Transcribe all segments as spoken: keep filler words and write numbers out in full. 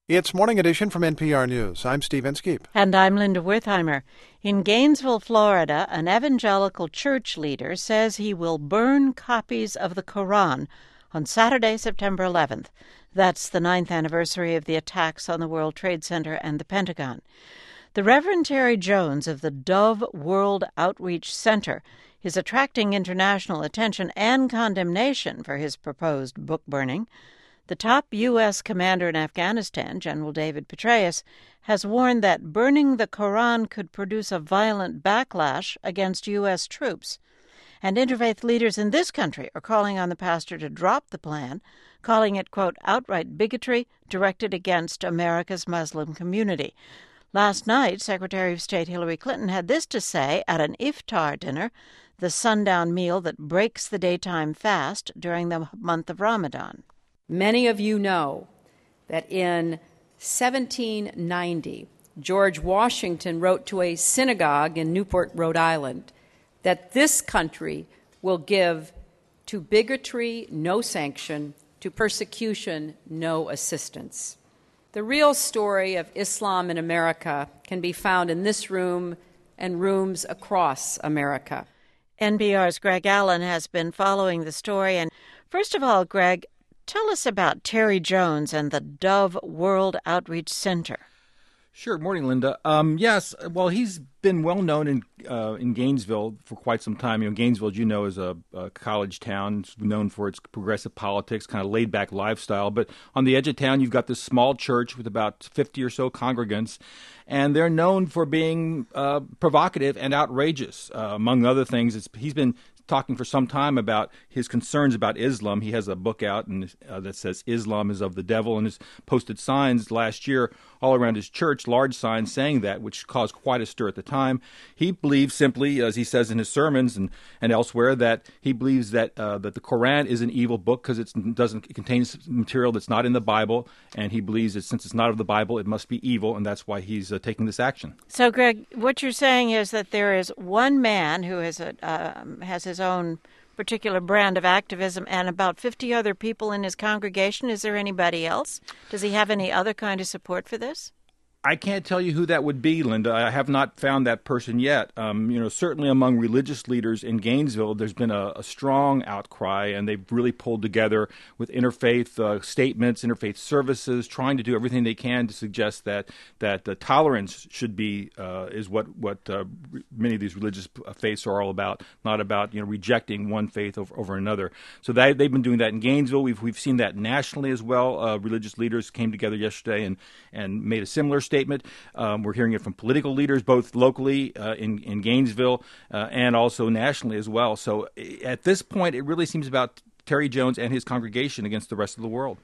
It's Morning Edition from N P R News. I'm Steve Inskeep. And I'm Linda Wertheimer. In Gainesville, Florida, an evangelical church leader says he will burn copies of the Quran on Saturday, September eleventh. That's the ninth anniversary of the attacks on the World Trade Center and the Pentagon. The Reverend Terry Jones of the Dove World Outreach Center is attracting international attention and condemnation for his proposed book burning. The top U S commander in Afghanistan, General David Petraeus, has warned that burning the Quran could produce a violent backlash against U S troops. And interfaith leaders in this country are calling on the pastor to drop the plan, calling it, quote, outright bigotry directed against America's Muslim community. Last night, Secretary of State Hillary Clinton had this to say at an iftar dinner, the sundown meal that breaks the daytime fast during the month of Ramadan. Many of you know that in seventeen ninety, George Washington wrote to a synagogue in Newport, Rhode Island, that this country will give to bigotry no sanction, to persecution no assistance. The real story of Islam in America can be found in this room and rooms across America. N P R's Greg Allen has been following the story. And first of all, Greg, tell us about Terry Jones and the Dove World Outreach Center. Sure. Morning, Linda. Um, yes, well, he's been well known in uh, in Gainesville for quite some time. You know, Gainesville, as you know, is a, a college town. It's known for its progressive politics, kind of laid-back lifestyle. But on the edge of town, you've got this small church with about fifty or so congregants, and they're known for being uh, provocative and outrageous. Uh, among other things, it's, he's been talking for some time about his concerns about Islam. He has a book out and uh, that says Islam is of the devil, and has posted signs last year all around his church, large signs saying that, which caused quite a stir at the time. He believes simply, as he says in his sermons and, and elsewhere, that he believes that uh, that the Quran is an evil book because it doesn't it contains material that's not in the Bible, and he believes that since it's not of the Bible, it must be evil, and that's why he's uh, taking this action. So, Greg, what you're saying is that there is one man who has a, uh, has his own particular brand of activism and about fifty other people in his congregation. Is there anybody else? Does he have any other kind of support for this? I can't tell you who that would be, Linda. I have not found that person yet. Um, you know, certainly among religious leaders in Gainesville, there's been a, a strong outcry, and they've really pulled together with interfaith uh, statements, interfaith services, trying to do everything they can to suggest that that the tolerance should be uh, is what what uh, many of these religious faiths are all about, not about you know rejecting one faith over, over another. So that, they've been doing that in Gainesville. We've we've seen that nationally as well. Uh, religious leaders came together yesterday and and made a similar statement. Um, we're hearing it from political leaders, both locally uh, in, in Gainesville uh, and also nationally as well. So at this point, it really seems about Terry Jones and his congregation against the rest of the world.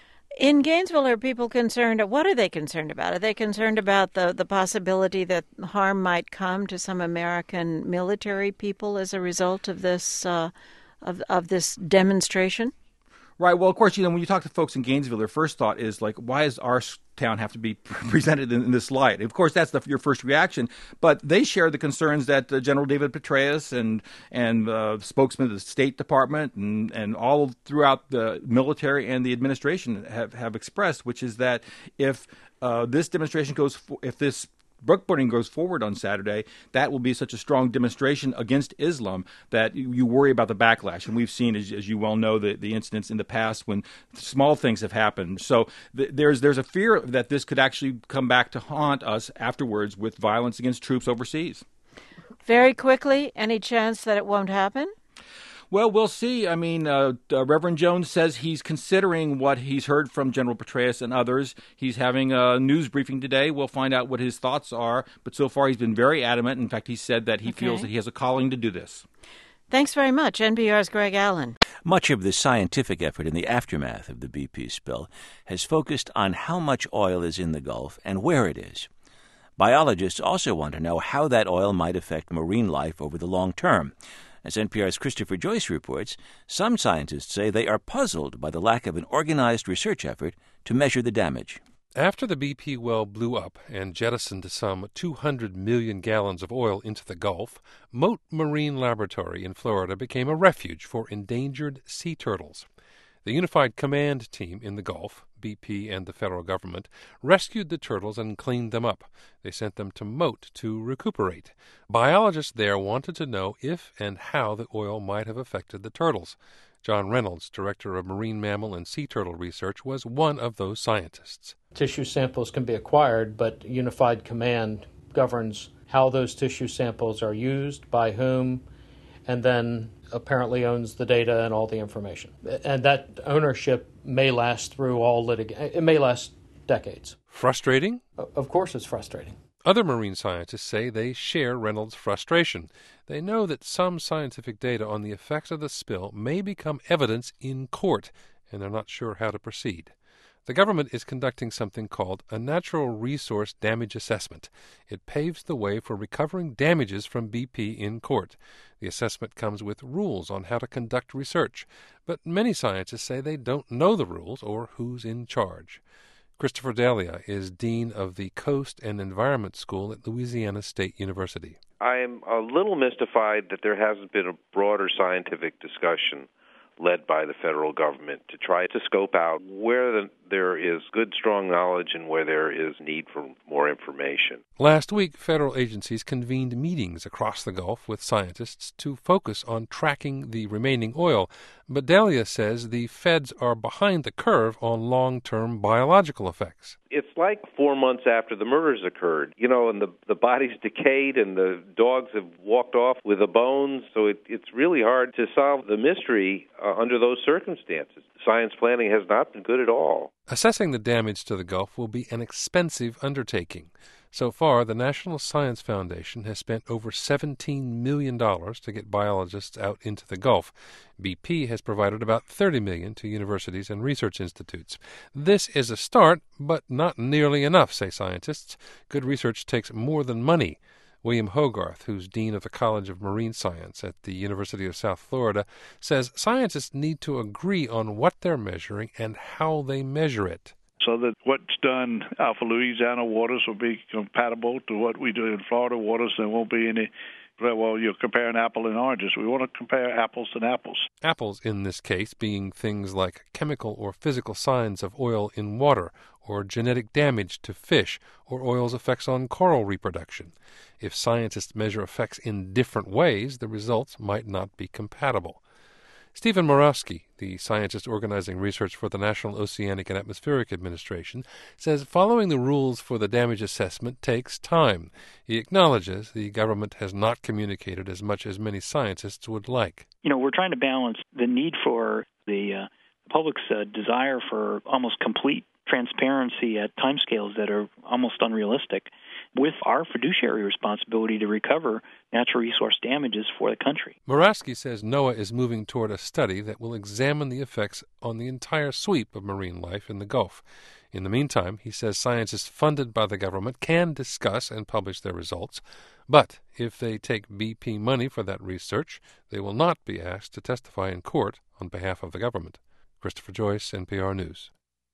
In Gainesville, are people concerned? What are they concerned about? Are they concerned about the, the possibility that harm might come to some American military people as a result of this uh, of of this demonstration? Right. Well, of course, you know, when you talk to folks in Gainesville, their first thought is like, why does our town have to be presented in, in this light? Of course, that's the, your first reaction. But they share the concerns that uh, General David Petraeus and and uh, spokesman of the State Department and, and all throughout the military and the administration have, have expressed, which is that if uh, this demonstration goes, for, if this book burning goes forward on Saturday, that will be such a strong demonstration against Islam that you, you worry about the backlash. And we've seen, as, as you well know, the, the incidents in the past when small things have happened. So th- there's there's a fear that this could actually come back to haunt us afterwards with violence against troops overseas. Very quickly, any chance that it won't happen? Well, we'll see. I mean, uh, uh, Reverend Jones says he's considering what he's heard from General Petraeus and others. He's having a news briefing today. We'll find out what his thoughts are. But so far, he's been very adamant. In fact, he said that he okay. feels that he has a calling to do this. Thanks very much. N P R's Greg Allen. Much of the scientific effort in the aftermath of the B P spill has focused on how much oil is in the Gulf and where it is. Biologists also want to know how that oil might affect marine life over the long term. As N P R's Christopher Joyce reports, some scientists say they are puzzled by the lack of an organized research effort to measure the damage. After the B P well blew up and jettisoned some two hundred million gallons of oil into the Gulf, Mote Marine Laboratory in Florida became a refuge for endangered sea turtles. The Unified Command Team in the Gulf, B P and the federal government, rescued the turtles and cleaned them up. They sent them to Mote to recuperate. Biologists there wanted to know if and how the oil might have affected the turtles. John Reynolds, director of marine mammal and sea turtle research, was one of those scientists. Tissue samples can be acquired, but Unified Command governs how those tissue samples are used, by whom, and then apparently owns the data and all the information. And that ownership may last through all litigation. It may last decades. Frustrating? Of course it's frustrating. Other marine scientists say they share Reynolds' frustration. They know that some scientific data on the effects of the spill may become evidence in court, and they're not sure how to proceed. The government is conducting something called a Natural Resource Damage Assessment. It paves the way for recovering damages from B P in court. The assessment comes with rules on how to conduct research, but many scientists say they don't know the rules or who's in charge. Christopher D'Elia is Dean of the Coast and Environment School at Louisiana State University. I am a little mystified that there hasn't been a broader scientific discussion led by the federal government to try to scope out where the, there is good, strong knowledge and where there is need for more information. Last week, federal agencies convened meetings across the Gulf with scientists to focus on tracking the remaining oil. But D'Elia says the feds are behind the curve on long-term biological effects. It's like four months after the murders occurred, you know, and the, the body's decayed and the dogs have walked off with the bones, so it, it's really hard to solve the mystery uh, under those circumstances. Science planning has not been good at all. Assessing the damage to the Gulf will be an expensive undertaking. So far, the National Science Foundation has spent over seventeen million dollars to get biologists out into the Gulf. B P has provided about thirty million dollars to universities and research institutes. This is a start, but not nearly enough, say scientists. Good research takes more than money. William Hogarth, who's Dean of the College of Marine Science at the University of South Florida, says scientists need to agree on what they're measuring and how they measure it. So that what's done out for Louisiana waters will be compatible to what we do in Florida waters. There won't be any, well, you're comparing apple and oranges. We want to compare apples and apples. Apples, in this case, being things like chemical or physical signs of oil in water, or genetic damage to fish, or oil's effects on coral reproduction. If scientists measure effects in different ways, the results might not be compatible. Stephen Murawski, the scientist organizing research for the National Oceanic and Atmospheric Administration, says following the rules for the damage assessment takes time. He acknowledges the government has not communicated as much as many scientists would like. You know, we're trying to balance the need for the uh, public's uh, desire for almost complete transparency at timescales that are almost unrealistic with our fiduciary responsibility to recover natural resource damages for the country. Murawski says NOAA is moving toward a study that will examine the effects on the entire sweep of marine life in the Gulf. In the meantime, he says scientists funded by the government can discuss and publish their results, but if they take B P money for that research, they will not be asked to testify in court on behalf of the government. Christopher Joyce, N P R News.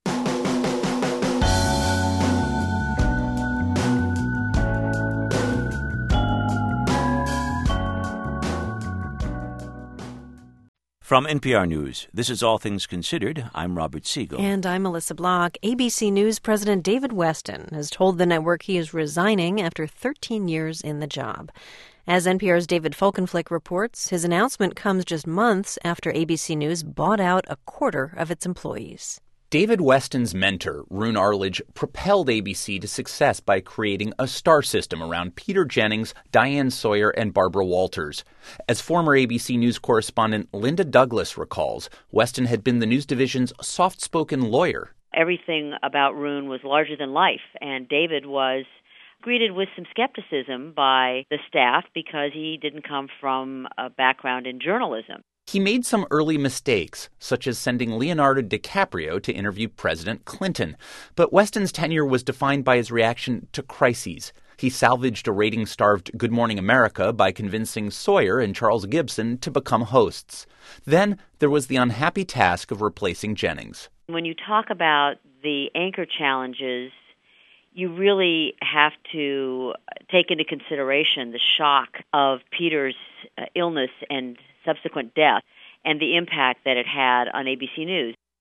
From N P R News, this is All Things Considered. I'm Robert Siegel. And I'm Melissa Block. A B C News President David Weston has told the network he is resigning after thirteen years in the job. As N P R's David Folkenflik reports, his announcement comes just months after A B C News bought out a quarter of its employees. David Weston's mentor, Roone Arledge, propelled A B C to success by creating a star system around Peter Jennings, Diane Sawyer, and Barbara Walters. As former A B C News correspondent Linda Douglas recalls, Weston had been the news division's soft-spoken lawyer. Everything about Roone was larger than life, and David was greeted with some skepticism by the staff because he didn't come from a background in journalism. He made some early mistakes, such as sending Leonardo DiCaprio to interview President Clinton. But Weston's tenure was defined by his reaction to crises. He salvaged a rating-starved Good Morning America by convincing Sawyer and Charles Gibson to become hosts. Then there was the unhappy task of replacing Jennings. When you talk about the anchor challenges, you really have to take into consideration the shock of Peter's uh, illness and subsequent death and the impact that it had on A B C News.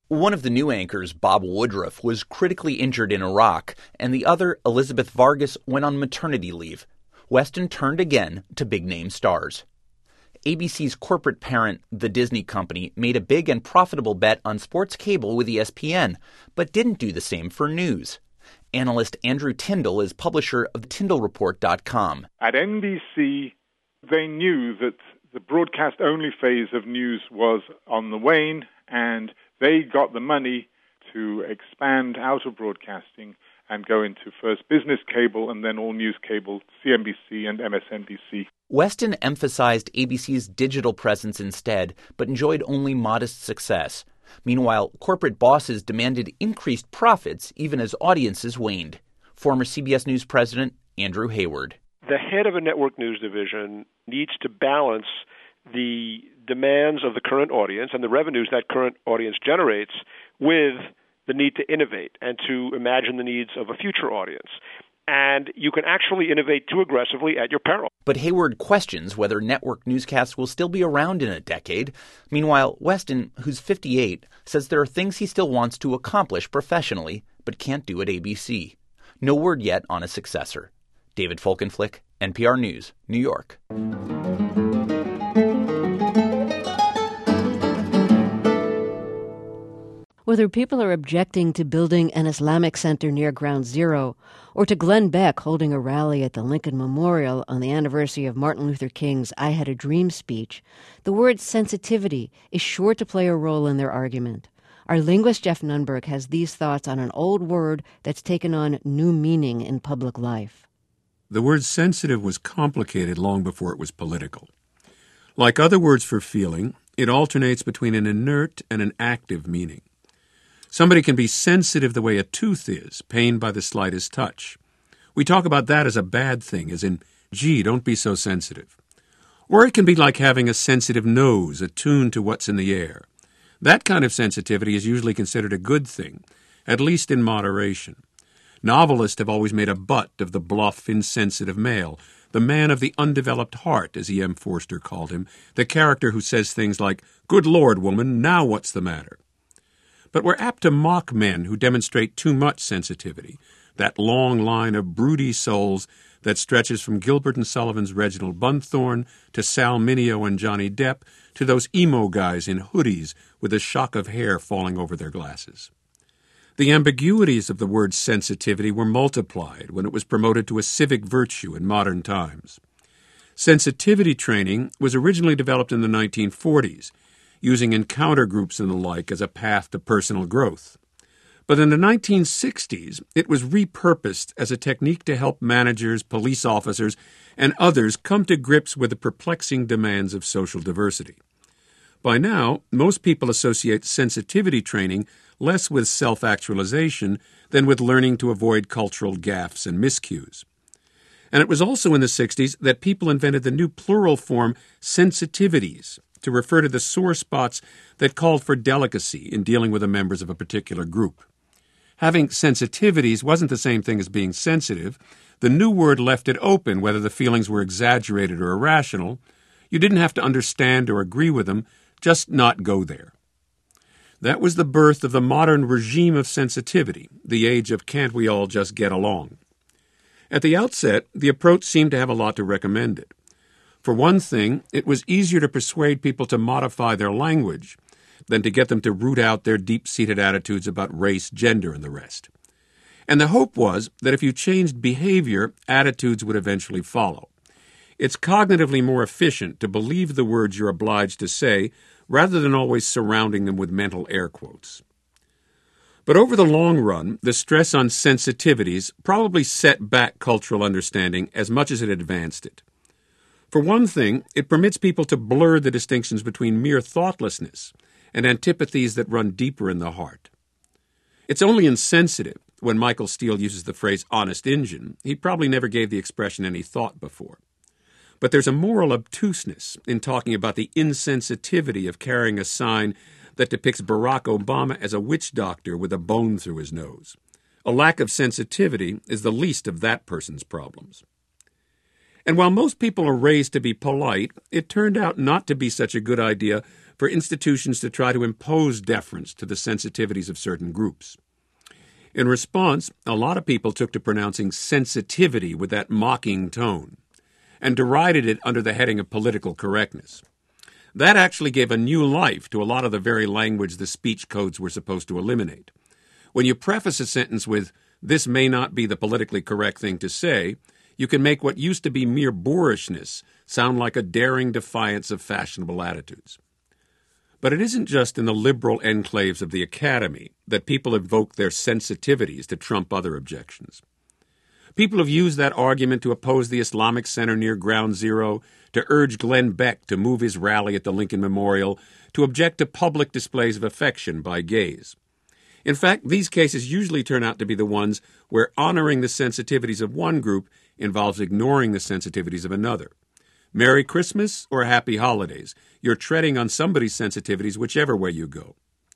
One of the new anchors, Bob Woodruff, was critically injured in Iraq, and the other, Elizabeth Vargas, went on maternity leave. Weston turned again to big-name stars. A B C's corporate parent, the Disney Company, made a big and profitable bet on sports cable with E S P N, but didn't do the same for news. Analyst Andrew Tyndall is publisher of Tyndall Report dot com. At N B C, they knew that the broadcast-only phase of news was on the wane, and they got the money to expand out of broadcasting and go into first business cable and then all news cable, C N B C and M S N B C. Weston emphasized A B C's digital presence instead, but enjoyed only modest success. Meanwhile, corporate bosses demanded increased profits even as audiences waned. Former C B S News president Andrew Hayward. The head of a network news division needs to balance the demands of the current audience and the revenues that current audience generates with the need to innovate and to imagine the needs of a future audience. And you can actually innovate too aggressively at your peril. But Hayward questions whether network newscasts will still be around in a decade. Meanwhile, Weston, who's fifty-eight, says there are things he still wants to accomplish professionally, but can't do at A B C. No word yet on a successor. David Folkenflik, N P R News, New York. Whether people are objecting to building an Islamic center near Ground Zero or to Glenn Beck holding a rally at the Lincoln Memorial on the anniversary of Martin Luther King's I Had a Dream speech, the word sensitivity is sure to play a role in their argument. Our linguist Jeff Nunberg has these thoughts on an old word that's taken on new meaning in public life. The word sensitive was complicated long before it was political. Like other words for feeling, it alternates between an inert and an active meaning. Somebody can be sensitive the way a tooth is, pained by the slightest touch. We talk about that as a bad thing, as in, gee, don't be so sensitive. Or it can be like having a sensitive nose, attuned to what's in the air. That kind of sensitivity is usually considered a good thing, at least in moderation. Novelists have always made a butt of the bluff, insensitive male, the man of the undeveloped heart, as E M Forster called him, the character who says things like, "Good Lord, woman, now what's the matter?" But we're apt to mock men who demonstrate too much sensitivity, that long line of broody souls that stretches from Gilbert and Sullivan's Reginald Bunthorne to Sal Mineo and Johnny Depp to those emo guys in hoodies with a shock of hair falling over their glasses. The ambiguities of the word sensitivity were multiplied when it was promoted to a civic virtue in modern times. Sensitivity training was originally developed in the nineteen forties, using encounter groups and the like as a path to personal growth. But in the nineteen sixties, it was repurposed as a technique to help managers, police officers, and others come to grips with the perplexing demands of social diversity. By now, most people associate sensitivity training less with self-actualization than with learning to avoid cultural gaffes and miscues. And it was also in the sixties that people invented the new plural form sensitivities to refer to the sore spots that called for delicacy in dealing with the members of a particular group. Having sensitivities wasn't the same thing as being sensitive. The new word left it open whether the feelings were exaggerated or irrational. You didn't have to understand or agree with them, just not go there. That was the birth of the modern regime of sensitivity, the age of can't we all just get along. At the outset, the approach seemed to have a lot to recommend it. For one thing, it was easier to persuade people to modify their language than to get them to root out their deep-seated attitudes about race, gender, and the rest. And the hope was that if you changed behavior, attitudes would eventually follow. It's cognitively more efficient to believe the words you're obliged to say rather than always surrounding them with mental air quotes. But over the long run, the stress on sensitivities probably set back cultural understanding as much as it advanced it. For one thing, it permits people to blur the distinctions between mere thoughtlessness and antipathies that run deeper in the heart. It's only insensitive when Michael Steele uses the phrase honest Injun. He probably never gave the expression any thought before. But there's a moral obtuseness in talking about the insensitivity of carrying a sign that depicts Barack Obama as a witch doctor with a bone through his nose. A lack of sensitivity is the least of that person's problems. And while most people are raised to be polite, it turned out not to be such a good idea for institutions to try to impose deference to the sensitivities of certain groups. In response, a lot of people took to pronouncing sensitivity with that mocking tone and derided it under the heading of political correctness. That actually gave a new life to a lot of the very language the speech codes were supposed to eliminate. When you preface a sentence with, "This may not be the politically correct thing to say," you can make what used to be mere boorishness sound like a daring defiance of fashionable attitudes. But it isn't just in the liberal enclaves of the academy that people invoke their sensitivities to trump other objections. People have used that argument to oppose the Islamic Center near Ground Zero, to urge Glenn Beck to move his rally at the Lincoln Memorial, to object to public displays of affection by gays. In fact, these cases usually turn out to be the ones where honoring the sensitivities of one group involves ignoring the sensitivities of another. Merry Christmas or Happy Holidays. You're treading on somebody's sensitivities whichever way you go.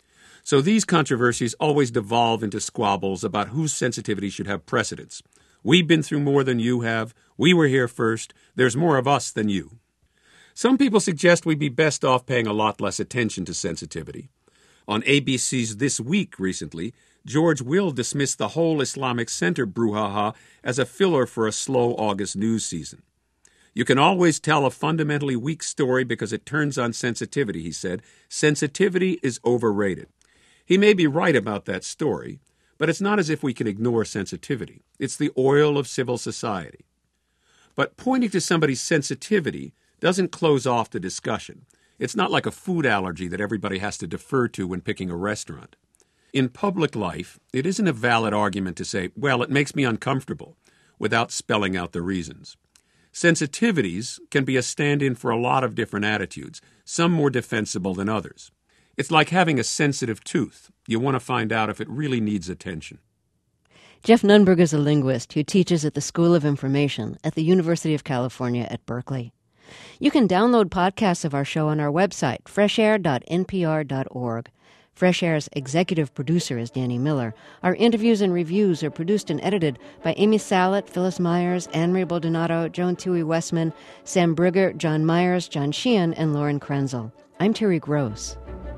So these controversies always devolve into squabbles about whose sensitivity should have precedence. We've been through more than you have. We were here first. There's more of us than you. Some people suggest we'd be best off paying a lot less attention to sensitivity. On A B C's This Week recently, George Will dismissed the whole Islamic Center brouhaha as a filler for a slow August news season. You can always tell a fundamentally weak story because it turns on sensitivity, he said. Sensitivity is overrated. He may be right about that story, but it's not as if we can ignore sensitivity. It's the oil of civil society. But pointing to somebody's sensitivity doesn't close off the discussion. It's not like a food allergy that everybody has to defer to when picking a restaurant. In public life, it isn't a valid argument to say, well, it makes me uncomfortable, without spelling out the reasons. Sensitivities can be a stand-in for a lot of different attitudes, some more defensible than others. It's like having a sensitive tooth. You want to find out if it really needs attention. Jeff Nunberg is a linguist who teaches at the School of Information at the University of California at Berkeley. You can download podcasts of our show on our website, fresh air dot n p r dot org. Fresh Air's executive producer is Danny Miller. Our interviews and reviews are produced and edited by Amy Salet, Phyllis Myers, Anne-Marie Baldonado, Joan Tui Westman, Sam Brigger, John Myers, John Sheehan, and Lauren Krenzel. I'm Terry Gross.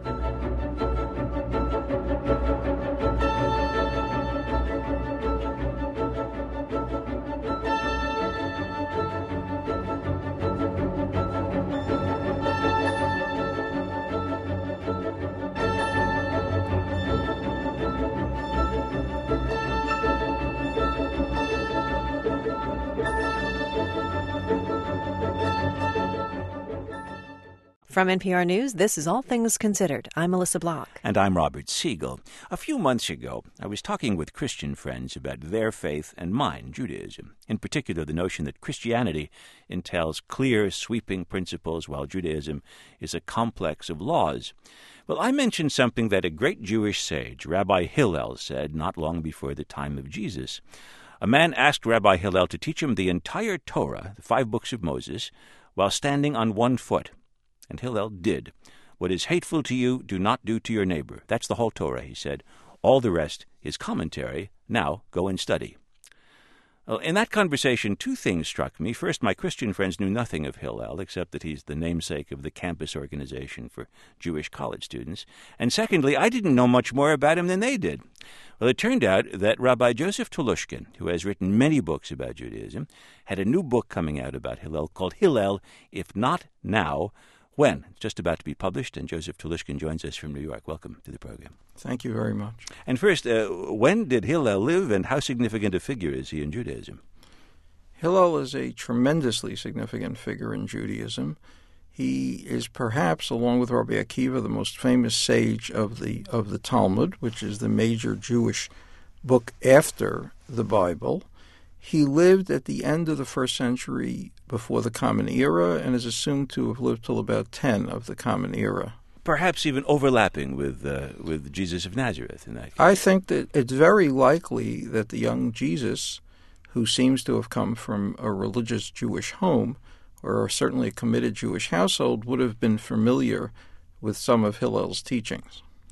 From N P R News, this is All Things Considered. I'm Melissa Block. And I'm Robert Siegel. A few months ago, I was talking with Christian friends about their faith and mine, Judaism. In particular, the notion that Christianity entails clear, sweeping principles, while Judaism is a complex of laws. Well, I mentioned something that a great Jewish sage, Rabbi Hillel, said not long before the time of Jesus. A man asked Rabbi Hillel to teach him the entire Torah, the five books of Moses, while standing on one foot. And Hillel did. What is hateful to you, do not do to your neighbor. That's the whole Torah, he said. All the rest is commentary. Now go and study. Well, in that conversation, two things struck me. First, my Christian friends knew nothing of Hillel, except that he's the namesake of the campus organization for Jewish college students. And secondly, I didn't know much more about him than they did. Well, it turned out that Rabbi Joseph Telushkin, who has written many books about Judaism, had a new book coming out about Hillel called Hillel, If Not Now, When? It's just about to be published, and Joseph Telushkin joins us from New York. Welcome to the program. Thank you very much. And first, uh, when did Hillel live, and how significant a figure is he in Judaism? Hillel is a tremendously significant figure in Judaism. He is perhaps, along with Rabbi Akiva, the most famous sage of the of the Talmud, which is the major Jewish book after the Bible. He lived at the end of the first century before the Common Era and is assumed to have lived till about ten of the Common Era. Perhaps even overlapping with uh, with Jesus of Nazareth in that case. I think that it's very likely that the young Jesus, who seems to have come from a religious Jewish home, or certainly a committed Jewish household, would have been familiar with some of Hillel's teachings.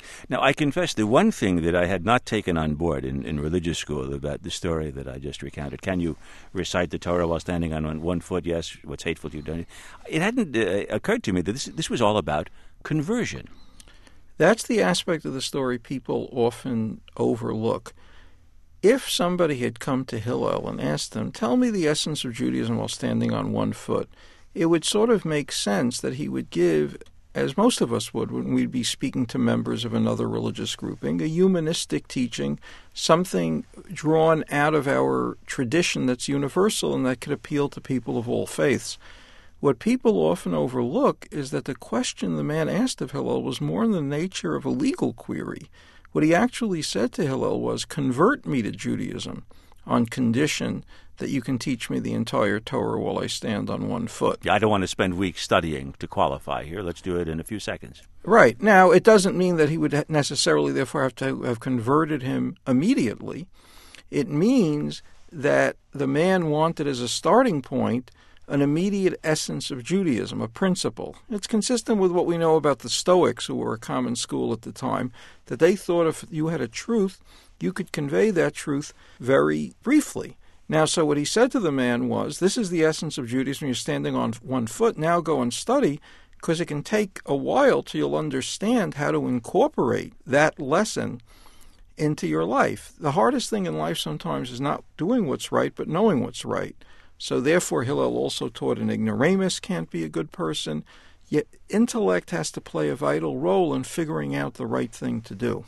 Now, I confess the one thing that I had not taken on board in, in religious school about the story that I just recounted. Can you recite the Torah while standing on one, one foot? Yes. What's hateful to you, don't you? It hadn't uh, occurred to me that this, this was all about conversion. That's the aspect of the story people often overlook. If somebody had come to Hillel and asked him, tell me the essence of Judaism while standing on one foot, it would sort of make sense that he would give, as most of us would when we'd be speaking to members of another religious grouping, a humanistic teaching, something drawn out of our tradition that's universal and that could appeal to people of all faiths. What people often overlook is that the question the man asked of Hillel was more in the nature of a legal query. What he actually said to Hillel was, convert me to Judaism on condition that you can teach me the entire Torah while I stand on one foot. Yeah, I don't want to spend weeks studying to qualify here. Let's do it in a few seconds. Right. Now, it doesn't mean that he would necessarily, therefore, have to have converted him immediately. It means that the man wanted as a starting point an immediate essence of Judaism, a principle. It's consistent with what we know about the Stoics, who were a common school at the time, that they thought if you had a truth, you could convey that truth very briefly. Now, so what he said to the man was, this is the essence of Judaism. You're standing on one foot. Now go and study, because it can take a while till you'll understand how to incorporate that lesson into your life. The hardest thing in life sometimes is not doing what's right, but knowing what's right. So therefore, Hillel also taught an ignoramus can't be a good person, yet intellect has to play a vital role in figuring out the right thing to do.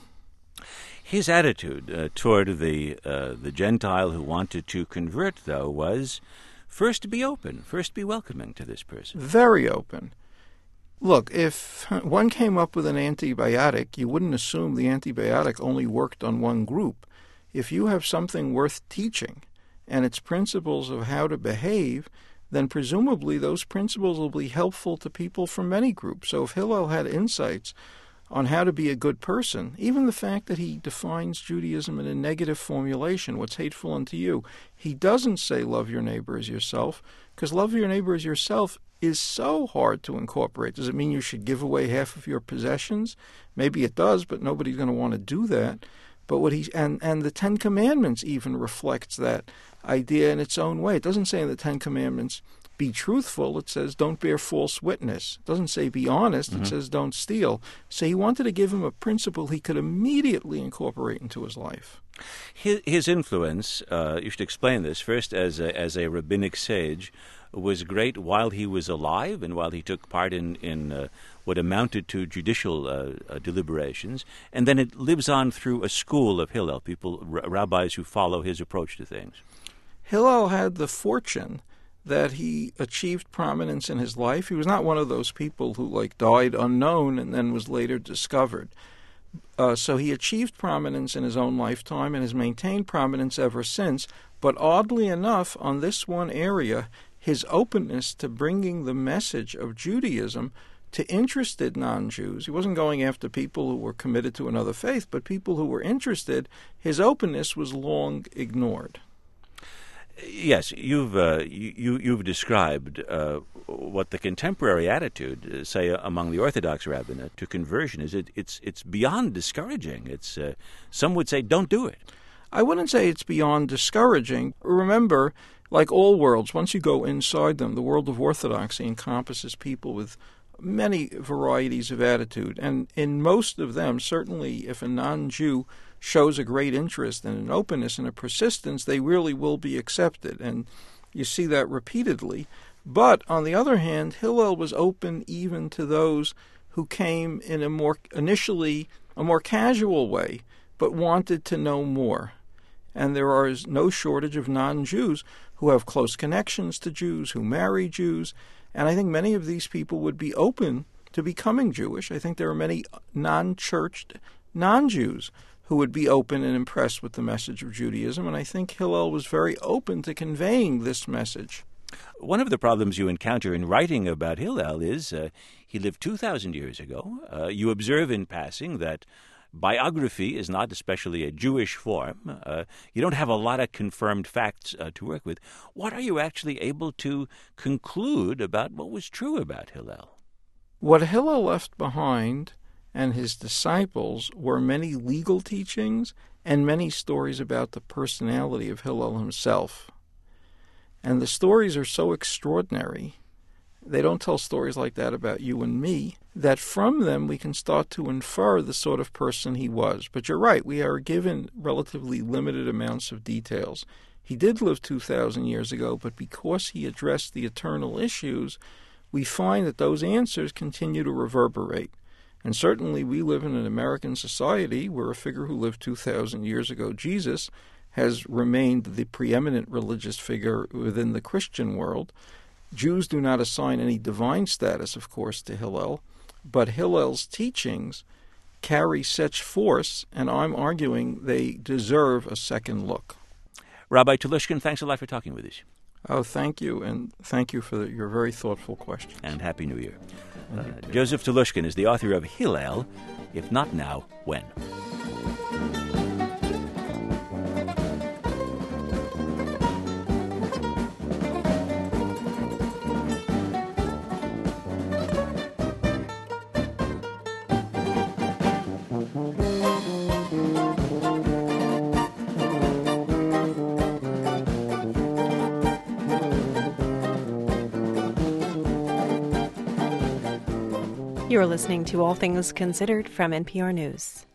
His attitude uh, toward the uh, the Gentile who wanted to convert, though, was first to be open, first be welcoming to this person. Very open. Look, if one came up with an antibiotic, you wouldn't assume the antibiotic only worked on one group. If you have something worth teaching and its principles of how to behave, then presumably those principles will be helpful to people from many groups. So if Hillel had insights on how to be a good person, even the fact that he defines Judaism in a negative formulation, what's hateful unto you, he doesn't say love your neighbor as yourself, because love your neighbor as yourself is so hard to incorporate. Does it mean you should give away half of your possessions? Maybe it does, but nobody's going to want to do that. But what he and, and the Ten Commandments even reflects that idea in its own way. It doesn't say in the Ten Commandments, be truthful. It says don't bear false witness. It doesn't say be honest. Mm-hmm. It says don't steal. So he wanted to give him a principle he could immediately incorporate into his life. His, his influence, uh, you should explain this, first as a, as a rabbinic sage, was great while he was alive and while he took part in, in uh, what amounted to judicial uh, uh, deliberations. And then it lives on through a school of Hillel, people, r- rabbis who follow his approach to things. Hillel had the fortune that he achieved prominence in his life. He was not one of those people who, like, died unknown and then was later discovered. Uh, so he achieved prominence in his own lifetime and has maintained prominence ever since. But oddly enough, on this one area, his openness to bringing the message of Judaism to interested non-Jews, he wasn't going after people who were committed to another faith, but people who were interested, his openness was long ignored. Yes, you've uh, you, you've described uh, what the contemporary attitude, uh, say, uh, among the Orthodox rabbinate to conversion is. It, it's it's beyond discouraging. It's uh, some would say, don't do it. I wouldn't say it's beyond discouraging. Remember, like all worlds, once you go inside them, the world of Orthodoxy encompasses people with many varieties of attitude, and in most of them, certainly if a non-Jew shows a great interest and an openness and a persistence, they really will be accepted, and you see that repeatedly. But on the other hand, Hillel was open even to those who came in a more initially a more casual way, but wanted to know more. And there is no shortage of non-Jews who have close connections to Jews, who marry Jews, and I think many of these people would be open to becoming Jewish. I think there are many non-churched non-Jews who would be open and impressed with the message of Judaism, and I think Hillel was very open to conveying this message. One of the problems you encounter in writing about Hillel is uh, he lived two thousand years ago. Uh, you observe in passing that biography is not especially a Jewish form. Uh, you don't have a lot of confirmed facts uh, to work with. What are you actually able to conclude about what was true about Hillel? What Hillel left behind, and his disciples were many legal teachings and many stories about the personality of Hillel himself. And the stories are so extraordinary, they don't tell stories like that about you and me, that from them we can start to infer the sort of person he was. But you're right, we are given relatively limited amounts of details. He did live two thousand years ago, but because he addressed the eternal issues, we find that those answers continue to reverberate. And certainly we live in an American society where a figure who lived two thousand years ago, Jesus, has remained the preeminent religious figure within the Christian world. Jews do not assign any divine status, of course, to Hillel, but Hillel's teachings carry such force, and I'm arguing they deserve a second look. Rabbi Telushkin, thanks a lot for talking with us. Oh, thank you, and thank you for your very thoughtful questions. And Happy New Year. Uh, Joseph Telushkin is the author of Hillel, If Not Now, When? You're listening to All Things Considered from N P R News.